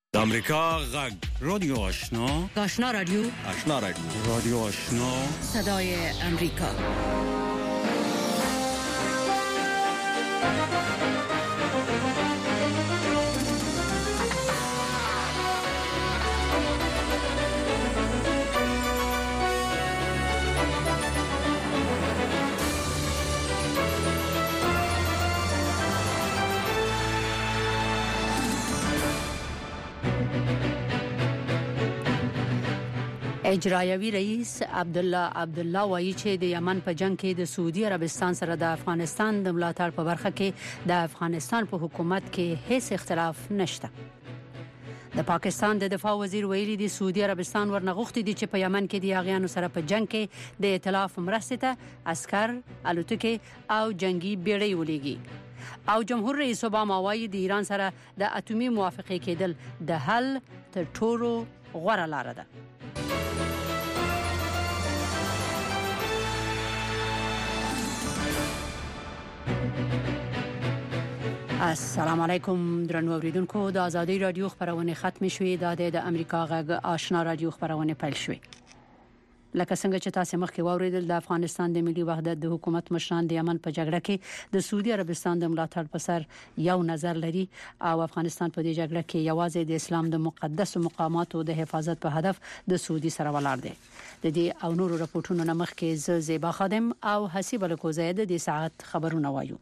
د امریکا غږ رادیو آشنا رادیو رادیو آشنا صدای امریکا. اجرایوي رئیس عبدالله وایي چې د یمن په جنگ کې د سعودي عربستان سره د افغانستان د ملاتړ په برخه کې د افغانستان په حکومت کې هیڅ اختلاف نشته. د پاکستان د دفاع وزیر ویلي دی سعودي عربستان ورنغښتي دي چې په یمن کې د یاغیانو سره په جنگ کې د ائتلاف مرستې ته عسكر، الوتکې او جنگي بیړۍ ولېږي. او جمهور رئیس اوباما وایي د ایران سره د اټومي موافقه کېدل د حل تر ټولو غوره لار ده. السلام علیکم درنو اوریدونکو، د آزادۍ رادیو خبرونه ختم شوې. د امریکا غږ آشنا رادیو خبرونه پیل شوې. لکه څنګه چې تاسو مخکې واوریدل، د افغانستان د ملي وحدت د حکومت مشران د یمن په جګړه کې د سعودي عربستان د ملاتړ په سر یو نظر لري او افغانستان په دې جګړه کې یوازې د اسلام د مقدس مقاماتو د حفاظت په هدف د سعودي سره ولاړ دی. د دې او نورو راپورټونو نه مخکې زیبا خادم او حسیب الکوزید د ساعت خبرونه وایو.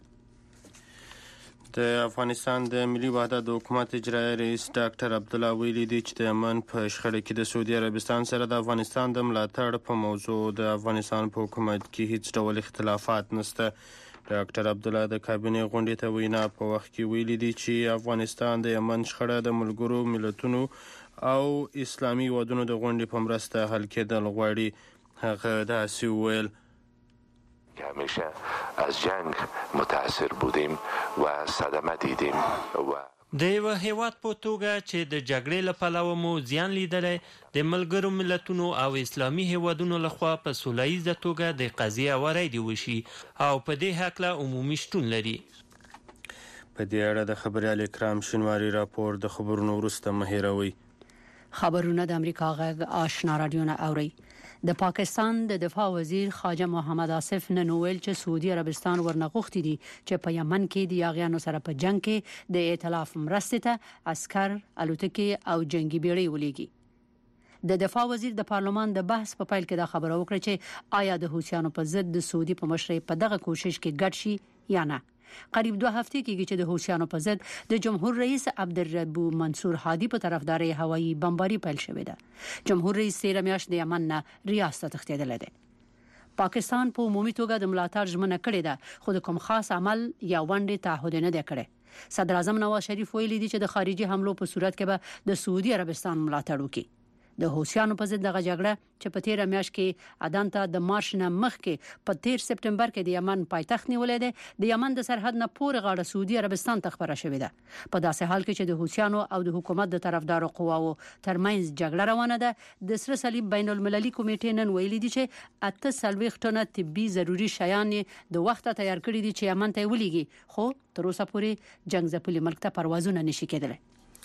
د افغانستان د ملي وحدت د حکومت اجرایي رئیس ډاکټر عبدالله ویلي دی چې د یمن په شخړه کې د سعودي عربستان سره د افغانستان د ملاتړ په موضوع د افغانستان په حکومت کې هیڅ ډول اختلافات نشته. ډاکټر عبدالله د کابینې غونډې ته وینا په وخت کې ویلي دی چې افغانستان د یمن شخړه د ملګرو ملتونو او اسلامي هیوادونو د غونډې په مرسته حل کېدل غواړي. هغه داسې وویل که همیشه از جنگ متاثر بودیم و صدمه دیدیم و د یو هیواد په توګه چې د جګړې له پلوه مو زیان لیدلی، د ملګرو ملتونو او اسلامي هیوادونو لخوا په سوله ییزه توګه د قضیې اوریدل وشي او په دې هکله عمومي شتون لري. په دې اړه د خبریال اکرام شینواری راپور د خبرونو وروسته مه هیروئ. خبرونه د امریکا غږ آشنا رادیو نه اوري. د پاکستان د دفاع وزیر خواجه محمد آصف نن ویل چې سعودي عربستان ورنغښتي دي چې په یمن کې د یاغیانو سره په جنگ کې د ائتلاف مرستې ته عسكر، الوتکې او جنگي بیړۍ ولېږي. د دفاع وزیر د پارلمان د بحث په پیل کې دا خبره وکړه چې آیا د حوثیانو په ضد د سعودي په مشرۍ په دغه کوشش کې ګډ شي یا نه. قریب 2 هفته کېږي چې د حوثیانو په ضد د جمهور رئیس عبدالرب منصور هادي په طرفداري هوایي بمباري پیل شوې ده. جمهور رئیس 13 میاشتې د یمن نه ریاض ته تښتېدلی دی. پاکستان په عمومي توګه د ملاتړ ژمنه کړې ده، خو د کوم خاص عمل یا ونډې تعهد نه دی کړی. صدر اعظم نواز شریف ویلي دی چې د خارجي حملو په صورت کې به د سعودي عربستان ملاتړ وکړي. د حوثیانو په ضد دغه جګړه چې په 13 میاشت کې عدن ته د مارش نه مخکې په 13 سپټمبر کې د یمن پایتخت نیولې ده، د یمن د سرحد نه پورې غاړه سعودي عربستان ته خبره شوې ده. په داسې حال کې چې د حوثیانو او د حکومت د طرفدارو قواو ترمنځ جګړه روانه ده، د سره صلیب بین المللي کمیټې نن ویلي دي چې 48 ټنه طبي ضروري شیان د وخته تیار کړي دي چې یمن ته ولېږي، خو تر اوسه پورې جنگ ځپلي ملک ته پروازونه نشي کېدلی.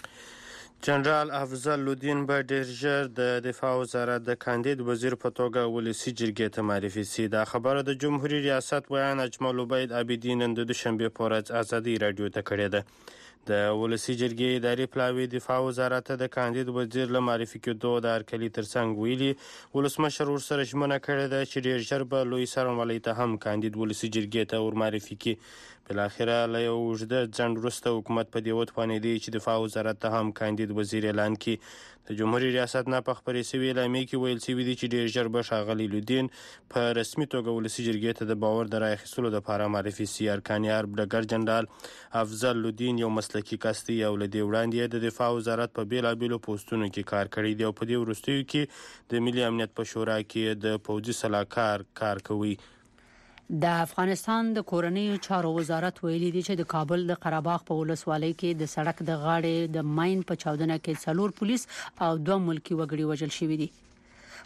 جنرال افضل الدین به ډیر ژر د دفاع وزارت د کاندید وزیر په توګه ولسی جرګې ته معرفي شي. دا خبره د جمهوریت ریاست ویان اجمل عبید عابدین نن د دوشنبه په ورځ آزادۍ رادیو ته کړې ده. د ولسی جرګې اداري پلاوی دفاع وزارت د کاندید وزیر له معرفي کېدو د هرکلي ترڅنګ ویلي ولسمشر ورسره ژمنه کړې ده چې ډیر ژر به لوی سرمعلي ته هم کاندید ولسی جرګې ته ور معرفي کړي. بالاخره له یو اوږده ځنډ وروسته حکومت په دې وتوانېدی چې دفاع وزارت ته هم کاندید وزیر اعلان کړي. د جمهوریت ریاست نه په خپرې شوې اعلامیې کې ویل شوي دي چې ډیر ژر به ښاغلي لودین په رسمي توګه ولسي جرګې ته د باور د رایې اخیستلو دپاره معرفي شي. ارکان حرب ډګر جنرال افضل لودین یو مسلکي کس دی او له دې وړاندې د دفاع وزارت په بېلابېلو پوسټونو کې کار کړی دی او په دې وروستیو کې د ملي امنیت په شورا کې د پوځي سلاکار کار کوي. د افغانستان د کورنیو چارو وزارت ویلي دی چې د کابل د قرهباغ په ولسوالۍ کې د سړک د غاړې د ماین په چاودنه کې 4 پولیس او 2 ملکی وګړي وژل شوي دي.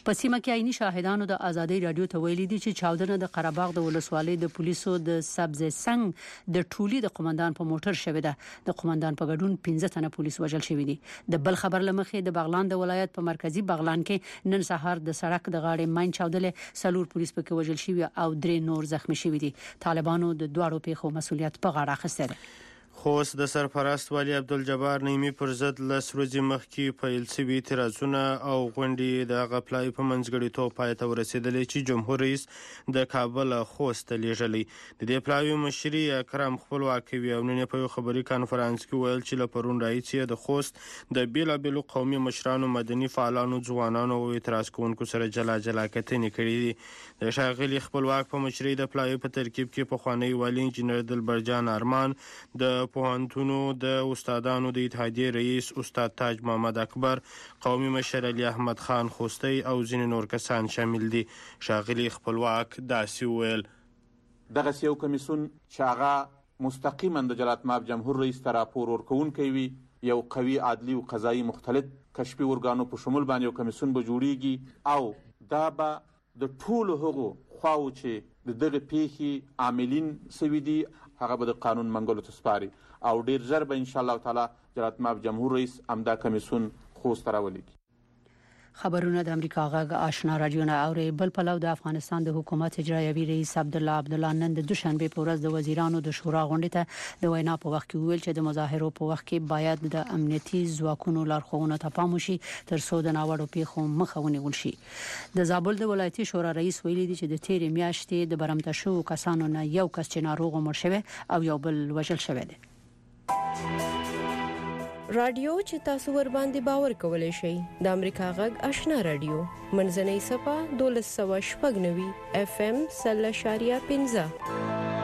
په سیمه کې عیني شاهدانو د ازادي رادیو ته ویلي دي چې چاودنه د قره باغ د ولسوالۍ د پولیسو د سبز سنگ د ټولي د قومندان په موټر شوې ده. د قومندان په ګډون 15 تنه پولیس وژل شوي دي. د بل خبر لمخې د بغلان د ولایت په مرکزی بغلان کې نن سهار د سړک د غاړې ماین چاودلې، سلور پولیس پکې وژل شوي او 3 نور زخمی شوي دي. طالبانو د دواړو پیښو مسؤلیت په غاړه اخیستی دی. خوست د سرپرست والي عبدالجبار نعیمي پر ضد لس ورځې مخکې پیل شوي اعتراضونه او غونډې د غپلای په منځګړیتوب پای ته ورسېدلې چې جمهور رئیس د کابل خوست ته لیږلی. د دې پلاوي مشري اکرم خپلواکوي او نن په یو خبري کانفرنس کې ویل چې له پرون راهیسې د خوست د بیلابیلو قومي مشرانو، مدني فعالانو، ځوانانو او اعتراض کوونکو سره جلا جلا کتنې کړې دي. د ښاغلي خپلواک په مشري د پلاوي په ترکیب کې پخوانی والي انجینر دلبرجان ارمان، د پوهنتونو د استادانو د اتحادیې رئیس استاد تاج محمد اکبر، قومي مشر علي احمد خان خوستی او ځینې نور کسان شامل دي. ښاغلي خپلواک داسې وویل: دغه یو کمیسون چې هغه مستقیما د جلالتمآب جمهور رئیس ته راپور ورکوونکی وي، یو قوي عدلي او قضایي مختلط کشفي ارګانو په شمول باندې یو کمیسون به جوړیږي او دا به د ټولو هغو خواو چې د دغه پیښې عاملین سوي دي هغه به د قانون منګولو ته سپاري او ډیر ژر به ان شاء الله تعالی جلالتمآب جمهور رئیس امدا کمیسون خوست راولي. خبرونه د امریکا غږ آشنا رادیو نه اوري. بل پلو د افغانستان د حکومت اجرایوي رئیس عبدالله نن د دوشنبه په ورځ د وزیرانو د شورا غونډې ته د وینا په وخت کې ویل چې د مظاهرو په وخت کې باید د امنیتي ځواکونو لارښوونو ته پام وشي تر څو د ناوړو پیښو مخه ونیول شي. د زابل د ولایتي شورا رئیس ویلي دی چې د تیرې میاشتې د برمته شو کسانو نه یو کس چې ناروغ مړ شوی او یو بل وژل شوی دی. رادیو چې تاسو ور باندې باور کولای شئ د امریکا غږ آشنا رادیو منځنۍ صفه 1290 FM 0.5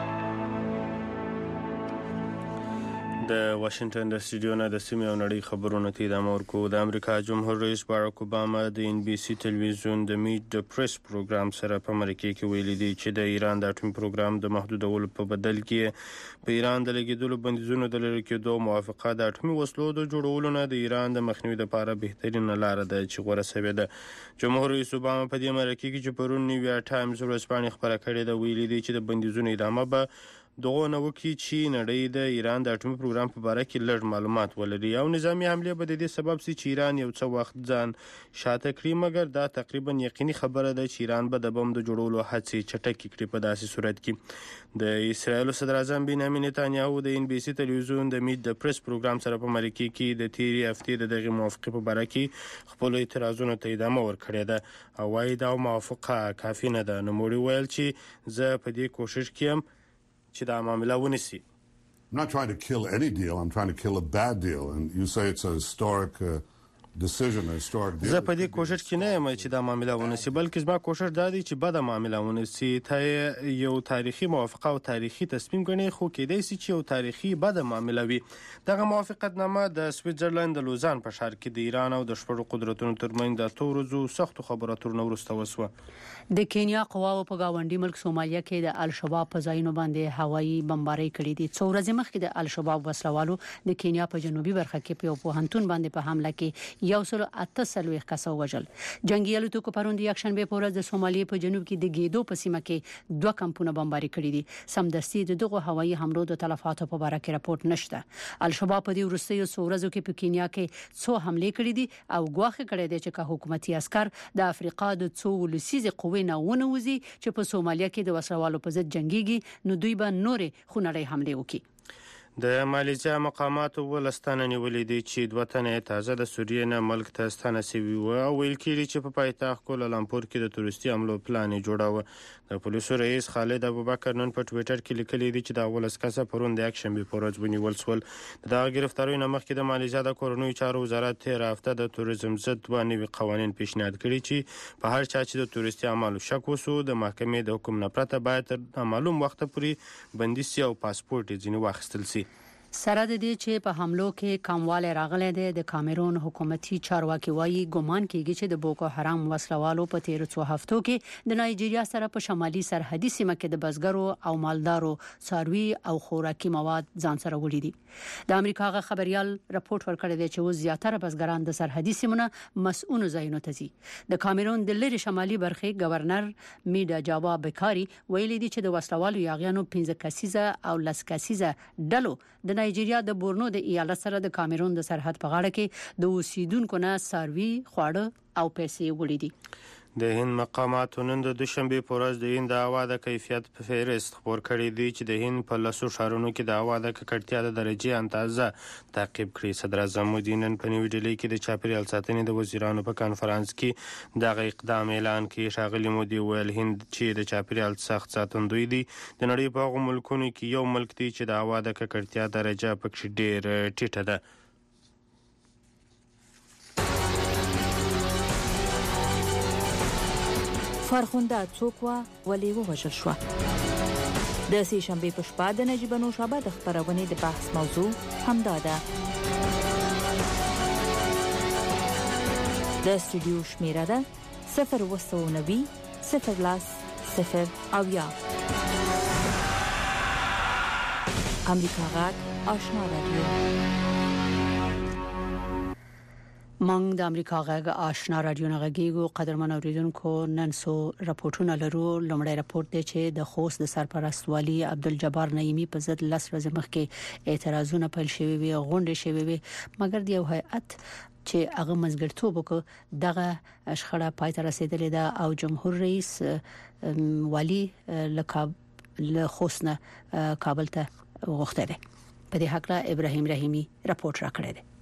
د واشنگټن د سټوډیو نه د سیمې او نړۍ خبرونه ته ادامه ورکوو. د امریکا جمهور رئیس باراک اوباما د NBC ټلویزیون د میټ د پریس پروګرام سره په امریکا کې ویلي دی چې د ایران د اټومي پروګرام د محدودولو په بدل کې په ایران د لګیدلو بندیزونو د لرې کېدو موافقه د اټومي وسلو د جوړولو نه د ایران د مخنیوي لپاره بهترینه لار ده چې غوره شوې ده. جمهور رئیس اوباما په دې مرکه کې چې پرون نیویارک ټایمز ورځپاڼې خبره کړې ده ویلي دی چې د بندیزونو ادامه به دغه نو کې چې نړۍ د ایران د اټومي پروګرام په اړه کې لږ معلومات ولري او نظامی حمله به د دې سبب سي چې ایران یو څه وخت ځان شاته کړی، مګر دا تقریبا یقیني خبره ده چې ایران به د بم د جوړولو هڅې چټکې کړي. په داسې صورت کې د اسرایل صدر اعظم بنیامین نتانیاهو د NBC ټلویزیون د میټ د پریس پروګرام سره په امریکا کې د تیری هفته د دغه موافقه په اړه کې خپل اعتراضونو ته ادامه ورکړې ده او وايي دا موافقه کافي نه ده. نو موږ ویل چې زه په دې کوشش کوم چې دا معامله ونیسي. I'm not trying to kill any deal. I'm trying to kill a bad deal. And you say it's a historic decision, a historic deal. زه په دې کوشش کې نه یم چې دا معامله ونیسي، بلکې زما کوشش دا دی چې بده معامله ونیسي. ته یو تاریخي موافقه او تاریخي تصمیم ګڼې، خو کېدای شي چې یو تاریخي بده معامله وي. دغه موافقتنامه د سویټزرلند د لوزان په ښار کې د ایران او د شپږو قدرتونو ترمنځ د اتو ورځو سختو خبرو اترو وروسته وسوه. د کینیا قواو په گاونډي ملک سومالیا کې د الشباب په ځایونو باندې هوایي بمباري کړې دي. څو ورځې مخکې د الشباب وسلوالو د کینیا په جنوبي برخه کې په پوهنتون باندې په حمله کې 138 کس وژل. جنگي الوتکو پروند یکشنبه په ورځ د سومالیا په جنوب کې د ګیدو په سیمه کې 2 کمپونه بمباري کړې دي. سمدستي دغه هوایي حملو د تلفاتو په اړه کې راپورټ نشته. الشباب په دې وروستیو څو ورځو کې په کینیا کې څو حمله کړې دي او ګواښ کړی دی چې حکومتي عسكر د افریقا د څو ولسیزې قوې نه ونوځي چې په سومالیا کې د وسلوالو په ضد جنگيږي، نو دوی به نورې خونړۍ حمله وکړي. د مالیزیا مقاماتو ولستانه نیولې دي چې 2 تنه تازه د سوریې نه ملک ته ستانه شوي و او ویل کېږي چې په پایتخت کوالالامپور کې د تورستي عملو پلان جوړاوه. د پولیسو رئیس خالد ابوبکر نن په ټویټر کې لیکلي دي چې د اول کسه پرون د یکشنبه په ورځ ونیول شول. د گرفتاریو نه مخکې د مالیزیا د کورنیو چارو وزارت تیر هفته د توریزم ضد 2 نوي قوانین پیشنهاد کړي چې په هر چا چې د تورستي عملو شک وسو د محکمې د حکم نه پرته باید تر معلوم وخت پورې بندي سي او پاسپورت ځینې واخیستل سي. سره د دې چې په حملو کې کمواله راغله د کامرون حکومتي چارواکي وایي ګومان کیږي چې د بوکو حرام وسلوالو په تیر څو هفتو کې د نایجیریا سره په شمالي سرحدي سیمه کې د بزګرو او مالدارو څاروي او خوراکي مواد ځان سره وړي دي. د امریکا غ خبريال راپورټ ورکړی دی چې اوس زیاتره بزګران د سرحدي سیمونو مسؤل ځایونو ته ځي. د کامرون د لری شمالي برخې گورنر میډا جاوا بکاری ویلي دي چې د وسلوالو یاغیانو 15 کسیزه او 10 کسیزه ډلو د نایجیریا د بورنو د ایالت سره د کامرون د سرحد په غاړه کې د اوسیدونکو نه څاروي خواړه او پیسې وړي دي. د هند مقاماتو نن د دوشنبه په ورځ د هند هوا د کیفیت په فهرست خبر کړی دی چې د هند په لاسو شهرونو کې د هوا د ککړتیا د درجه اندازه تعقیب کړي. صدر اعظم مودي نن په نیو ډیلی کې د چاپیریال ساتنې د وزیرانو په کانفرنس کې دغه اقدام اعلان کړي. ښاغلي مودي ویل هند چې د چاپیریال سخت ساتندوی دی د نړۍ په هغو ملکونو کې یو ملک دی چې د هوا د ککړتیا درجه پکې ډېر ټیټه ده. فرخنده څوک ولې ووژل شو؟ د سې شنبې په شپه د نجیب نوشابه د خبرونې د بحث موضوع همدا ده. د استودیو شمیره ده 090 010 0 امریکا غږ آشنا رادیو. مونږ د امریکا غږ آشنا رادیو نه غږیږو. قدرمن اوریدونکو نن سو راپورټونه لرو. لومړی راپورټ دی چې د خوست د سرپرست والی عبدالجبار نعیمی په ضد 10 ورځې مخکې اعتراضونه پیل شوي وي، غونډې شوي وي، مګر د یو هیئت چې هغه مزګرتوب وکړ دغه شخړه پای ته رسیدلې ده او جمهور رئیس والی له خوست نه کابل ته غوښتل. په دې حق له ابراهیم رحیمی راپورټ راکړی دی.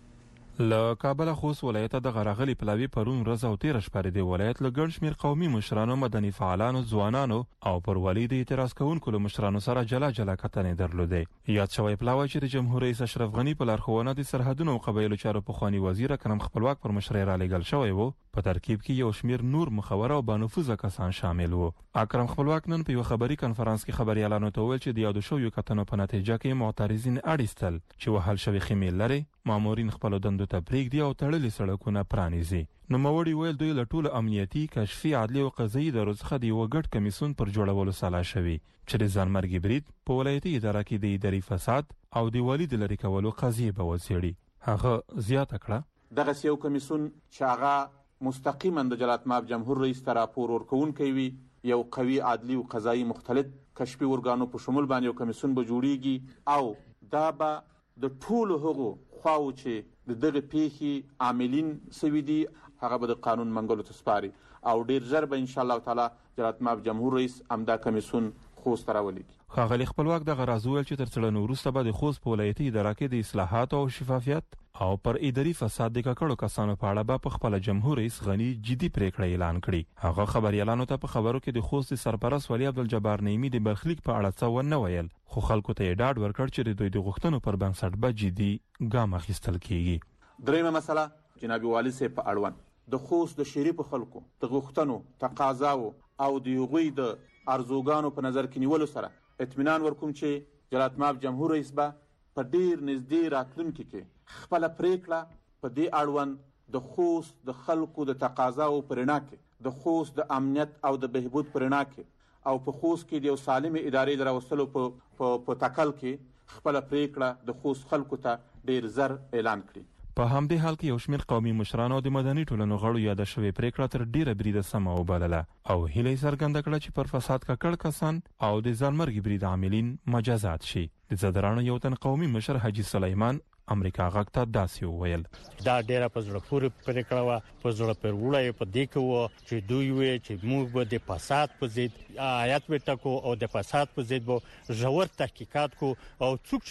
له کابل خوست ولایت د غراغلی پلاوی پرون ورځ او 13 شپږ د ولایت له ګڼ شمیر قومي مشرانو، مدني فعالانو، ځوانانو او پر والي د اعتراض کوونکو له مشرانو سره جلا جلا کتنې درلودې. یاد شوی پلاوی چې د جمهور رئیس اشرف غنی په لارښوونه د سرحدونو او قبایلو چارو پخوانی وزیر اکرم خپلواک پر مشرۍ را لېږل شوی وو. په ترکیب کې یو شمیر نور مخوره او بانفوذه کسان شامل وو. اکرم خپلواک نن په یو خبري کانفرنس کې خبريالانو ته ویل چې د یادو شویو کتنو په نتیجه کې معترضین اړیستل چې وهل شوی خمیل لري مامورین خپل دندو ته پریږدي او تړلې سړکونه پرانیزي. نوموړي ویل دوی له ټولو امنیتي، کشفي، عدلي او قضایي ادارو څخه د یو ګډ کمیسیون پر جوړولو سلا شوي چې د ځانمرګي برید په ولایتي اداره کې د اداري فساد او د والي د لرې کولو قضیې به وڅېړي. هغه زیاته کړه دغه یو کمیسیون چې هغه مستقیما د جلات ماب جمهور رئیس ته راپور ورکوونکی وي، یو قوي عدلي او قضایي مختلط کشفي ارګانو په شمول باندې یو کمیسیون به جوړیږي او دا به د ټولو هغو خواو چې دغه پیښې عاملین سوي دي هغه به د قانون منګولو ته سپاري او ډیر ژر به ان شاء الله تعالی جلات ماب جمهور رئیس امدا کمیسیون خوست راولېږي. ښاغلي خپلواک دغه راز وویل چې تر څېړنو وروسته به د خوست په ولایتي اداره کې د اصلاحاتو او شفافیت او پر اداري فساد د ککړو کسانو په اړه به په خپل جمهور رئیس غنی جدي پریکړه اعلان کړي. هغه خبريالانو ته په خبرو کې د خوست سرپرست والی عبدالجبار نعیمی د برخلیک په اړه څه ونه ویل، خو خلکو ته یې ډاډ ورکړ چې د دوی د غوښتنو پر بنسټ به جدي ګام اخیستل کیږي. دریمه مسله جناب والی صاحب په اړوند د خوست د شریف خلکو د غوښتنو، تقاضاو او د هغوی د ارزوګانو په نظر کې نیولو سره اطمینان ورکوم چې جلات ماب جمهور رئیس به په ډیر نږدې راتلونکي کې خپل پریکړه په دې اړوند د خوست د خلکو د تقاضاو په رڼا کې، د خوست د امنیت او د بهبود په رڼا کې او په خوست کې د یو سالم ادارې د راوستلو په تکل کې خپل پریکړه د خوست خلکو ته ډیر زر اعلان کړي. په همدې حال کې یو شمیر قومي مشرانو د مدني ټولنو غړو یاد شوی پریکړه تر ډیره بریده سمه وبلله او هیله څرګنده کړه چې پر فساد ککړ کسان او د ځانمرګي برید عاملین مجازات شي. د زدرانو یو تن قومي مشر حاجی سلیمان امریکا غږ ته داسې وویل دا ډیره په زړه پورې پریکړه وه، په زړه پورې په دې کې وه چې دوی وی چې موږ به د فساد په ضد آیات وټکو او د فساد په ضد به ژور تحقیقات کو او څوک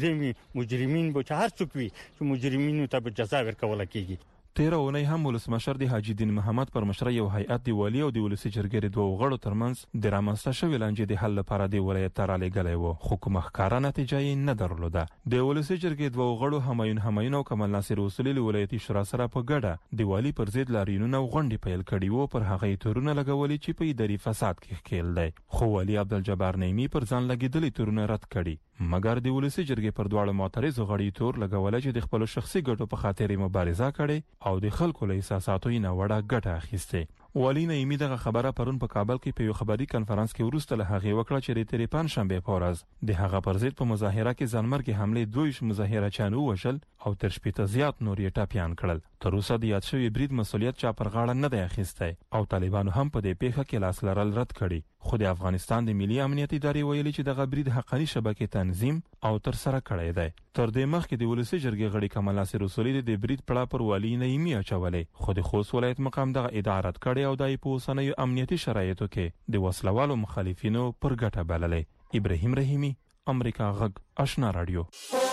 چې مجرمین به چې هر څوک وي چې مجرمینو ته به جزا ورکول کیږي. تیره اونۍ هم ولسمشر د حاجی دین محمد پر مشرۍ یو هیئت د والی او د ولسي جرګې د دوه غړو ترمنځ د رامنځته شوې لانجې د حل لپاره د ولایت ته رالیږلی و، خو کومه ښکاره نتیجه یې نه درلوده. د ولسي جرګې دوه غړو همایون او کمال ناصر اصولي له ولایتي شورا سره په ګډه د والی پر ضد لاریونونه او غونډې پیل کړي وو، پر هغه یې تورونه لګولي چې په اداري فساد کې ښکیل دی، خو والی عبدالجبار نعیمی پر ځان لګېدلي تورونه رد کړي. مګر د ولسی جرګې پر دواړو معترضو غړي تور لګولای چې د خپل شخصي ګټو په خاطر مبارزه کړي او د خلکو له احساساتو نه وړه ګټه اخیسته. والی نعیمی دغه خبره پرون په کابل کې په یو خبري کانفرنس کې ورسته له هغه وکړه چې د تریپان شنبه پورز د هغه پر ضد په مظاهره کې ځانمرګي حمله 2 مظاهره چانو وشل او تر شپږ زیات نور یې ټاپیان کړل. تر اوسه د یاد شوی برید مسولیت چا پر غاړه نه دی اخیسته او طالبانو هم په دې پیښه کې لاس لرل رد کړي. خو د افغانستان د ملي امنیتي ادارې ویلي چې دغه برید حقاني شبکې تنظیم او تر سره کړی دی. تر دې مخکې د ولسی جرګې غړي کمال ناصر رسولي د برید پړه پر والی نعیمی اچولې، خو د خوست ولایت مقام دغه اداره رد کړي او دای په اوسنیو امنیتي شرایطو کې د وسلوالو مخالفینو پر ګټه بللې. ابراهیم رحیمی، امریکا غږ، آشنا رادیو.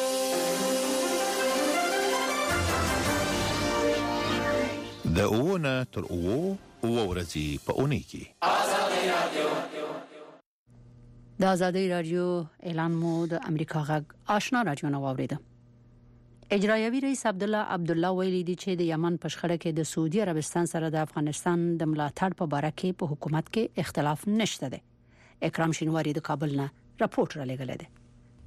د اوونه تر اوو ورځې په اونۍ کې آزادۍ رادیو. د آزادۍ رادیو اعلان مو د امریکا غږ آشنا رادیو نو اوریده. اجرایوي رئیس عبدالله ویلي دی چې د یمن په شخړه کې د سعودي عربستان سره د افغانستان د ملاتړ په اړه کې په حکومت کې اختلاف نشته دی. اکرام شینواری د کابل نه راپورټ را لګل دی.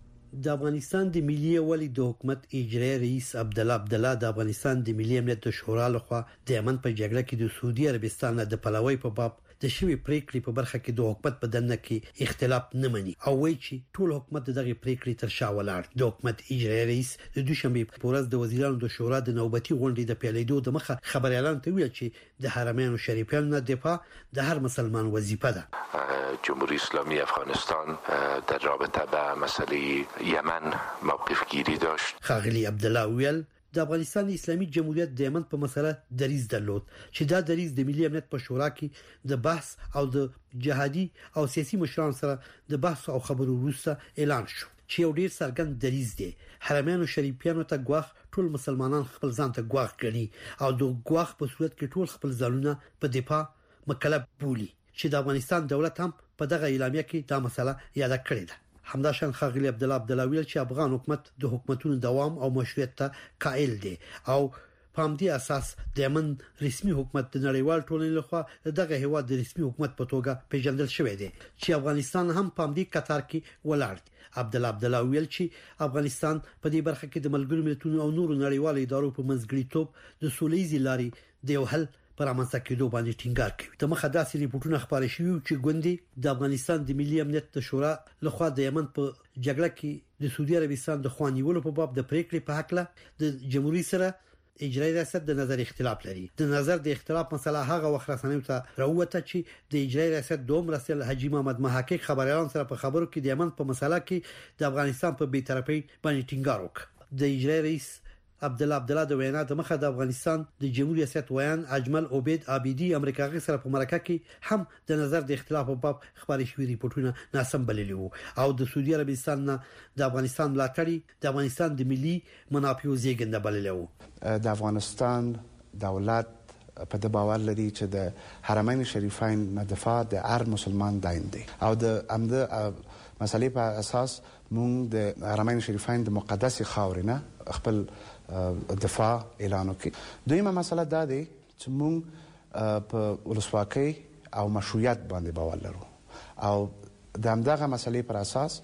د افغانستان د ملي یوالي د حکومت اجرایي رئیس عبدالله د افغانستان د ملي امنیت شورا لخوا د یمن په جګړه کې د سعودي عربستان د پلوي په باب د شوی پریکړې په برخه کې د حکومت په دننه کې اختلاف نه مني او وایي چې ټول حکومت دغه پریکړې تر شا ولاړ. د حکومت اجرایي رئیس د دوشنبه په ورځ د وزیرانو د شورا د نوبتي غونډې د پیلېدو د مخه خبر اعلان ته ویل چې د حرمین شریفین نه دفاع د هر مسلمان وظیفه ده. جمهوری اسلامی افغانستان در رابطه با مسئله یمن موقف گیری داشت. خاغلی عبدالله ویل د افغانستان اسلامي جمهوریت د یمن په مسله دریز درلود چې دا دریز د ملي امنیت په شورا کې د بحث او د جهادي او سیاسي مشرانو سره د بحث او خبرو وروسته اعلان شو چې یو ډیر څرګند دریز دی. حرمین شریفیانو ته ګواښ ټول مسلمانان خپل ځان ته ګواښ کړي او د ګواښ په صورت کې ټول خپل ځانونه په دفاع مکلف بولي چې د افغانستان دولت هم په دغه اعلامیه کې دا مسله یاد کړې ده. همداشان خاغلی عبدالله ویل چې افغان حکومت د حکومتونو دوام او مشروعیت ته قائل دی او په همدې اساس د یمن رسمي حکومت د نړیوال ټولنې لخوا دغه هیواد د رسمي حکومت په توګه پیژندل شوی دی چې افغانستان هم په همدې قطار کې ولاړ دی. عبدالله ویل چې افغانستان په دې برخه کې د ملګرو ملتونو او نورو نړیوالو ادارو په منځګړیتوب د سولېزي لارې د یو حل پر امانځ کېدو باندې ټینګار کوي. د مخه داسې ریپورتونه خبري شوي چې ګوندې د افغانستان د ملي امنیت شورا لخوا د یمن په جګړه کې د سعودي عربستان د خوانیولو په باب د پریکړې په حق له د جمهوریت سره اجرایي ریاست د نظر اختلاف لري. د نظر د اختلاف مسله هغه وخت رسنیو ته راوته چې د اجرایي ریاست دوم رسل حاجی محمد محقق خبريالان سره په خبرو کې د یمن په مسله کې د افغانستان په بی‌طرفۍ باندې ټینګار وکړ. د اجرایي رئیس عبدالله د وینا د مخه د افغانستان د جمهوریت ریاست ویان اجمل عبید عابدی امریکا غي سره په مرکه کې هم د نظر د اختلاف په باب خبري شوی ریپورتونه ناسم بللی وو او د سعودي عربستان نه د افغانستان ملاتړي د افغانستان د ملي منافعو زیږنده بللی وو. د افغانستان دولت په د باور لري چې د حرمین شریفین نه دفاع د هر مسلمان داین دی او د امده مسلې په اساس مونږ د حرمین شریفین د مقدس خاورینه خپل دفاع اعلان وکړي. دویمه مسله دا دی چې مونږ په ولسواکۍ او مشروعیت باندې باور لرو او د همدغه مسلې پر اساس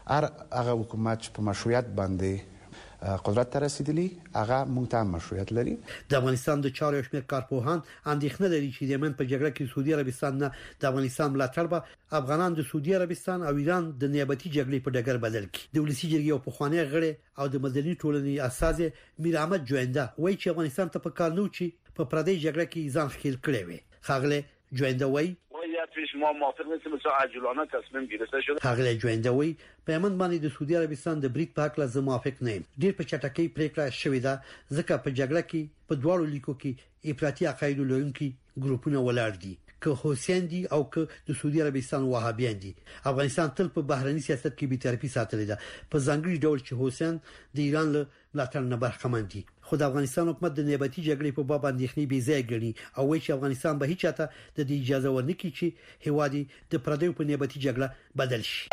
هغه حکومت چې په مشروعیت باندې قدرت ته رسیدلی هغه مونږ ته مشروعیت لري. د افغانستان د چارو شمیر کارپوهان اندېښنه لري چې د یمن په جګړه کې سعودي عربستان نه د افغانستان ملاتړ به افغانان د سعودي عربستان او ایران د نیابتي جګړې په ډګر بدل کړي. د ولسی جرګې او پخوانی غړي او د مدني ټولنې اساس میر احمد جوینده وایي چې افغانستان ته په کار نه و چې په پردي جګړه کې ځان ښکیل کړي وي. خاغله جوینده وایي ما موافق نیستیم که عاجلانه تصمیم گرفته شده. خاغله جوینده وایي په یمن باندې د سعودي عربستان د بریټ په حق له موافق نه یم. ډیر په چټکۍ پریکړه شوې ده ځکه په جګړه کې په دواړو لیکو کې افراطي عقاید لرونکي ګروپونه ولاړ دي که حسین دي او که د سعودي عربستان وهابیان دي. افغانستان تل په بهرني سیاست کې بی‌طرفي ساتلې ده په ځانګړي ډول چې حسین د ایران له ملاتړ نه برخمن دي. خو د افغانستان حکومت د نیابتي جګړې په باب اندېښنې بې ځای ګڼي او وایي چې افغانستان به هیڅ چاته د دې اجازه ورنکړي چې هیواد د پردیو په نیابتي جګړه بدل شي.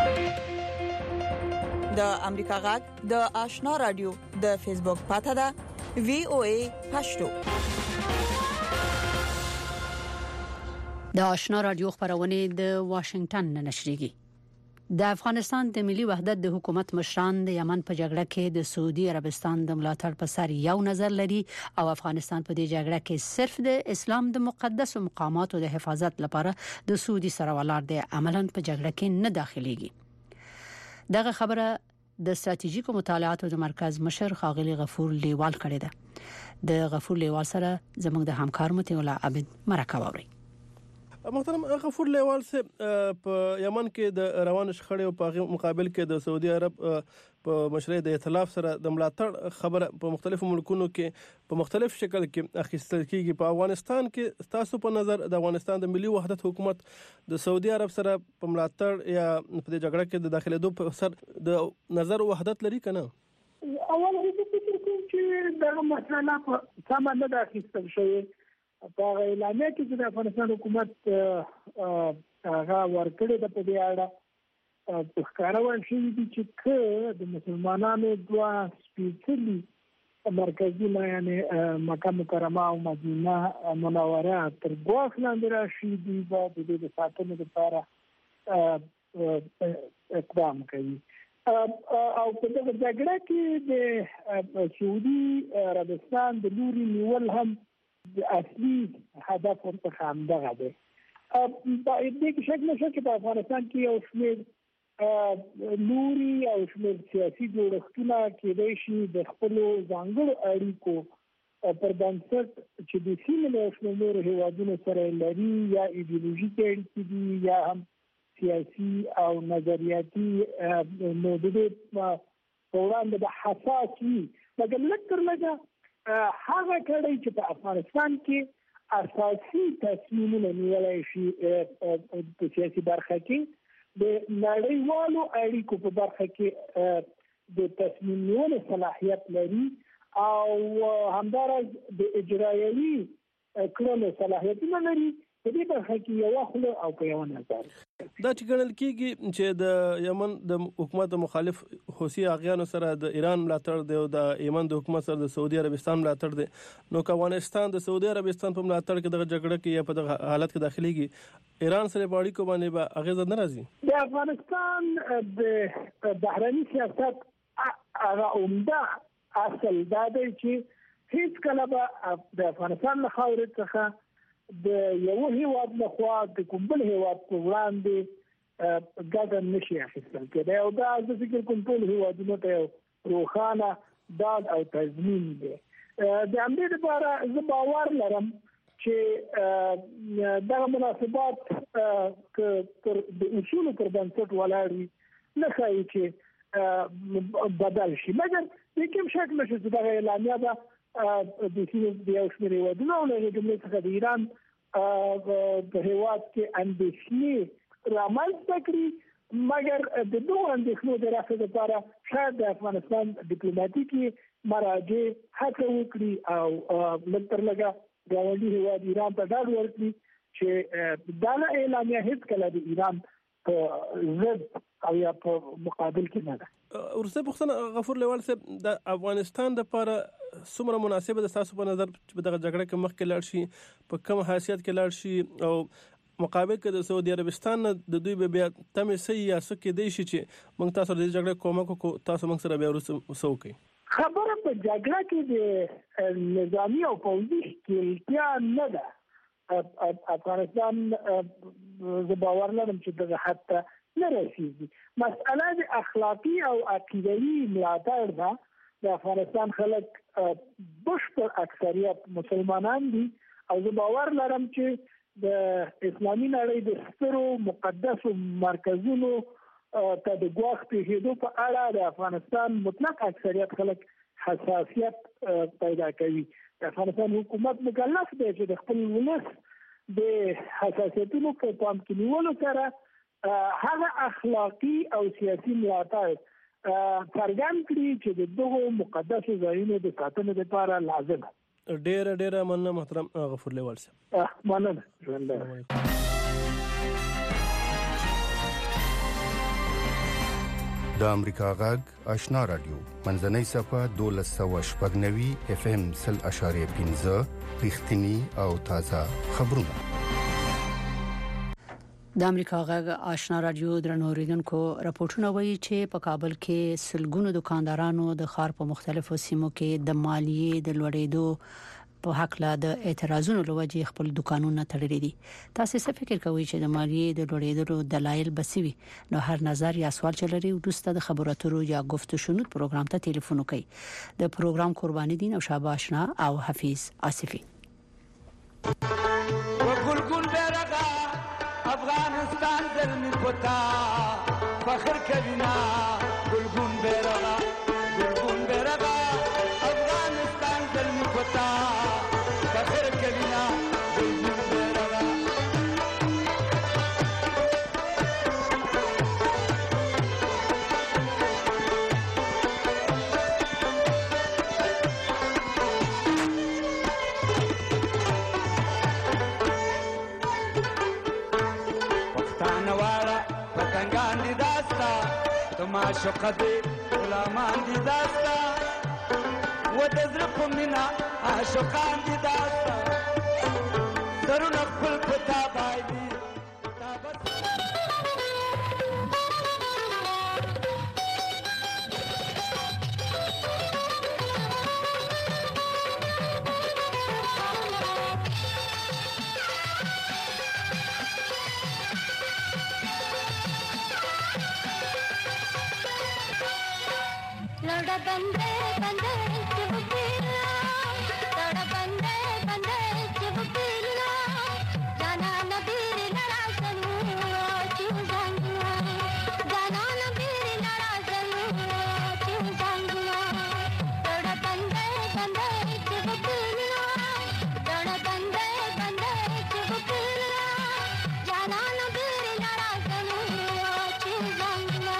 د امریکا غږ د آشنا رادیو د فیسبوک پاڼه ده VOA پښتو. د آشنا رادیو خبرونه د واشنگټن نه نشریږي. د افغانستان د ملي وحدت د حکومت مشران د یمن په جګړه کې د سعودي عربستان د ملاتړ په سر یو نظر لري او افغانستان په دې جګړه کې صرف د اسلام د مقدس مقاماتو د حفاظت لپاره د سعودي سره ولاړ دی، عملاً په جګړه کې نه داخليږي. دغه خبره د ستراتیژیکو مطالعاتو د مرکز مشر ښاغلي غفور لیوال کړې ده. د غفور لیوال سره زموږ د همکار متي الله عبد مرکه ووري. محترم غفور لیوال سے په یمن کې د روان شخړې او په مقابل کې د سعودي عرب په مشرۍ د ائتلاف سره د ملاتړ خبره په مختلفو ملکونو کې په مختلف شکل کې اخیستل کیږي. په افغانستان کې تاسو په نظر د افغانستان د ملي وحدت حکومت د سعودي عرب سره په ملاتړ یا په جګړه کې د داخليدو په سر د نظر وحدت لري کنه؟ اول د فکر کوم چې دا مسله په سم نه د اخیستل شوی په اعلانې کې د افغانستان حکومت هغه ورکړی د په دې اړه په ښکارول شوی دي چې د مسلمانانو دوه سپیڅلي مرکزي یعنی مکه مکرمه او مدینه منوره تر ګواښ لاندې راشي دي د دې ساتنې لپاره اقدام کوي. او په دغه جګړه کې د سعودي عربستان د لوري نیول هم د اصلي هدف ورته همدغه دی. په دې کې شک نشته چې په افغانستان کې یو شمېر لوري او شمېر سیاسي جوړښتونه کېدای شي د خپلو ځانګړو اړیکو پر بنسټ چې د سیمې له شمېر نورو هېوادونو سره لري یا ایډیولوژیکې اړیکې دي یا هم سیاسي او نظریاتي نو د دې په وړاندې د حساس وي. مګر لږ تر لږه هغه کړي چې په افغانستان کې اساسي تصمیمونه نیولای شي په سیاسي برخه کې د نړیوالو اړیکو په برخه کې د تصمیم نیولو صلاحیت لري او همدارس د اجرایوي کړنو صلاحیتونه لري. په دې برخه کې یو خپل او په یو نظر دا چې ګڼل کېږي چې د یمن د حکومت مخالف حوثي اغیانو سره د ایران ملاتړ دی او د یمن د حکومت سره د سعودي عربستان ملاتړ دی، نو که افغانستان د سعودي عربستان په ملاتړ کې دغه جګړه کې یا په دغه حالت کې داخليږي، ایران سره په اړیکو باندې به اغیزه نه راځي؟ د افغانستان د بهرني سیاست هغه عمده اصل دا دی چې هیڅ کله به د افغانستان له خاورې څخه د یو هیواد لخوا د کوم بل هیواد په وړاندې ګټه نشي اخیستل کېدای او دا د فکر کوم ټول هیوادونو ته روښانه ډاډ او تضمین دی. د همدې لپاره زه باور لرم چې دغه مناسبات که د اصولو پر بنسټ ولاړ وي نه ښایي چې بدل شي. مګر د کوم شک نشته چې دغه اعلامیه به د سیمې د یو شمېر هېوادونو او له هغې جملې څخه د ایران په هېواد کې اندېښنې رامنځته کړي. مګر د دغو اندېښنو د رفع لپاره شاید د افغانستان ډیپلوماتیکي مراجع هڅه وکړي او لږ تر لږه ګاونډي هېواد ایران ته ډاډ ورکړي چې دغه اعلامیه هېڅکله د ایران په ضد او یا په مقابل کې نه ده. ورسته پوښتنه غفور لیوال صاحب، د افغانستان لپاره څومره مناسبه ده تاسو په نظر چې په دغه جګړه کې مخکې لاړ شي، په کوم حیثیت کې لاړ شي او مقابل کې د سعودي عربستان د دوی به بیا تمې سي یا څه کېدای شي چې موږ تاسو د جګړې کومک وکړو، تاسو موږ سره بیا وروسته وکړئ؟ خبره په جګړه کې د نظامي او پوځي ښکېلتیا نه ده. افغانستان زه باور لرم چې دغه حد ته نه رسیږي. مسئله د اخلاقي او عقیدوي ملاتړ ده. د افغانستان خلک بشپړ اکثریت مسلمانان دي او زه باور لرم چې د اسلامي نړۍ د سترو مقدسو مرکزونو ته د ګواښ پیښېدو په اړه د افغانستان مطلق اکثریت خلک حساسیت پیدا کوي. د افغانستان حکومت مکلف دی چې د خپل ولس د حساسیتونو په پام کې نیولو سره هغه اخلاقي او سیاسي ملاتړ څرګند کړي چې د دغو مقدسو ځایونو د ساتنې لپاره لازم ده. ډېره مننه محترم غفور لیوال صاحب. مننه. د امریکا غږ آشنا رادیو منځنۍ صفحه 1290 FM 0.5 رښتینی او تازه خبرونه. د امریکا غږ آشنا رادیو درنوریدونکو راپورټونه وایي چې په کابل کې سلګونو دکاندارانو د ښار په مختلفو سیمو کې د مالیې د لوړېدو په حق لا د اعتراضونو لوجه خپل دکانونه تړلي دي. تاسو څه فکر کوئ چې د مالیې د لوړېدو دلایل بسوي؟ نو هر نظر یا سوال چلري ورسته د خبرو اترو یا گفتگو شنود پروګرام ته ټلیفون وکړئ. د پروګرام قرباني دین او شابه آشنا او حفیظ آصفی. افغانستان زلمی پتا فخر کبینا گلگون بیرغا افغانستان زلمی پتا فخر کبینا گلگون بیرغا معشوقه دې غلامان دي داستا و د زړه په مینا عاشقان دي داستا درونه خپل پتا باندې बंदे बंदे चिबुकिला तोड़ा बंदे बंदे चिबुकिला जाना नबीर नराजनु चिवजांगुला जाना नबीर नराजनु चिवजांगुला तोड़ा बंदे बंदे चिबुकिला तोड़ा बंदे बंदे चिबुकिला जाना नबीर नराजनु चिवजांगुला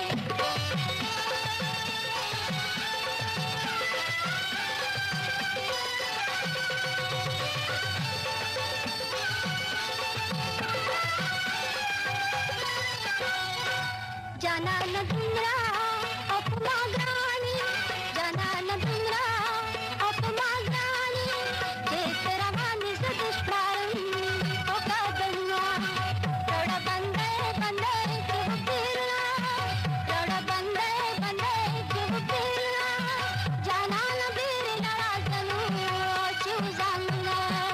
जाना न दुमरा अपमा ग्रानी जाना न दुमरा अपमा ग्रानी जे तेरा मानी से दुश्मन तो का बनवा थोड़ा बंदे बंदे चिबुकिला थोड़ा बंदे बंदे चिबुकिला जाना न बीर नराजनु चिवजांगुला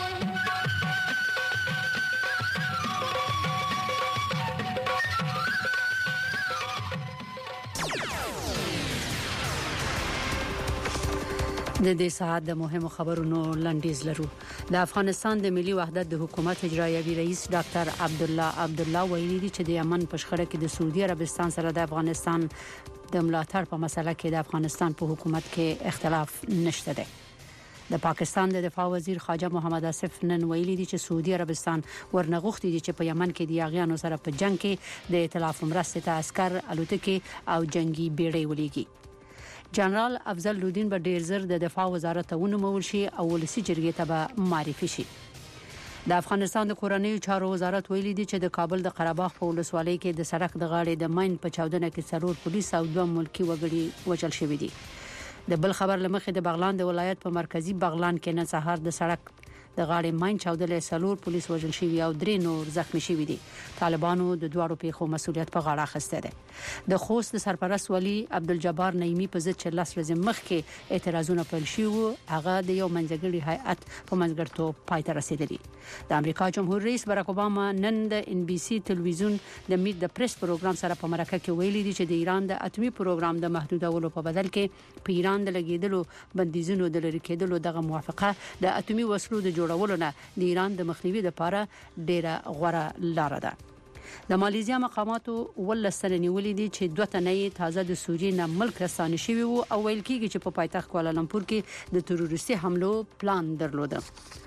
د دې ساعت د مهمو خبرونو لنډیز لرو. د افغانستان د ملي وحدت د حکومت اجرایوي رئیس ډاکټر عبدالله ویلي دی چې د یمن په شخړه کې د سعودي عربستان سره د افغانستان د ملاتړ په مسله کې د افغانستان په حکومت کې اختلاف نشته دی. د پاکستان د دفاع وزیر خواجه محمد آصف نن ویلي دی چې سعودي عربستان ورنغښتي دي چې په یمن کې د یاغیانو سره په جنگ کې د ائتلاف مرستې ته عسكر الوتکې او جنگي بیړۍ ولېږي. جنرال افضل لودین به ډیر زر د دفاع وزارت ته ونومول شي او ولسی جرګې ته به معرفي شي. د افغانستان د کورنیو چارو وزارت ویلي دی چې د کابل د قره باغ په ولسوالۍ کې د سړک د غاړې د ماین په چاودنه کې څلور پولیس او دوه ملکی وګړي وژل شوي دي. د بل خبر لمخې د بغلان د ولایت په مرکزی بغلان کې نن سهار د سړک د غاړې ماین چاودلې څلور پولیس وژل شوي او درې نور زخمی شوي دي. طالبانو د دوه پیښو مسولیت په غاړه اخیسته ده. د خوست د سرپرست ولی عبدالجبار نعیمی په ضد 14 ورځې مخکې اعتراضونه پیل شوي، هغه د یو منځګړي هیئت په منځګړیتوب پای ته رسیدلی. د امریکا جمهور رئیس باراک اوباما نن د NBC تلویزیون د میټ د پریس پروګرام سره په مرکه کې ویلي دی چې د ایران د اټومي پروګرام د محدودولو په بدل کې په ایران د لګیدلو بندیزونو د لری کېدلو دغه موافقه د اټومي وسلو د جوړولو نه د ایران د مخنیوي لپاره ډیره غوره لار ده. د مالیزیا مقاماتو ولسره نیولې دي چې دوه تنې تازه د سوریې نه ملک رسانه شوی وو او ویل کېږي چې په پایتخت کوالالمپور کې د تروریستي حملو پلان درلوده.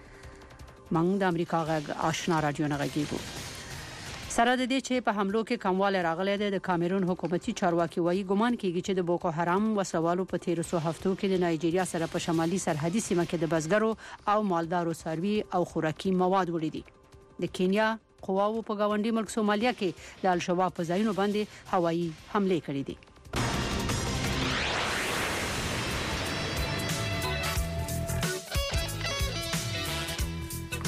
موږ د امریکا غږ آشنا رادیو نه غږیږو. سره د دې چې په حملو کې کمواله راغلی دی، د کامرون حکومتي چارواکي وایي ګمان کېږي چې د بوکو حرام وسوالو په 1300 هفتو کې د نایجیریا سره په شمالي سرحدي سیمه کې د بزګرو او مالدارو څاروي او خوراکي مواد وړي دي. د کینیا قواو په گاونډي ملک سومالیا کې د الشباب په ځایونو باندې هوایي حمله کړې دي.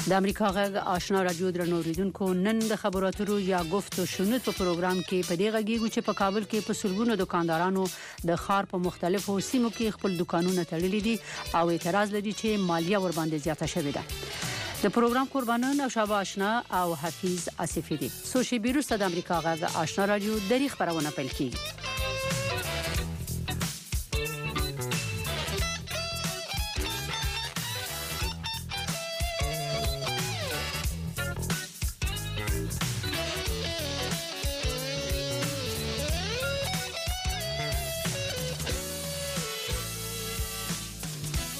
د امریکا غږ آشنا رادیو درنوریدونکو نن د خبراتو یا گفتو شنود په پروګرام کې په دې غږیږو چې په کابل کې په سلګونو دکاندارانو د خار په مختلفو سیمو کې خپل دکانونه تړلي دي او اعتراض لري چې مالیه ور باندې زیاته شوې ده. د پروګرام قربانان او شابه آشنا او حفیظ آصفی دي. سوشي بیروس د امریکا غږ آشنا رادیو د خبرونه پیل کیږي.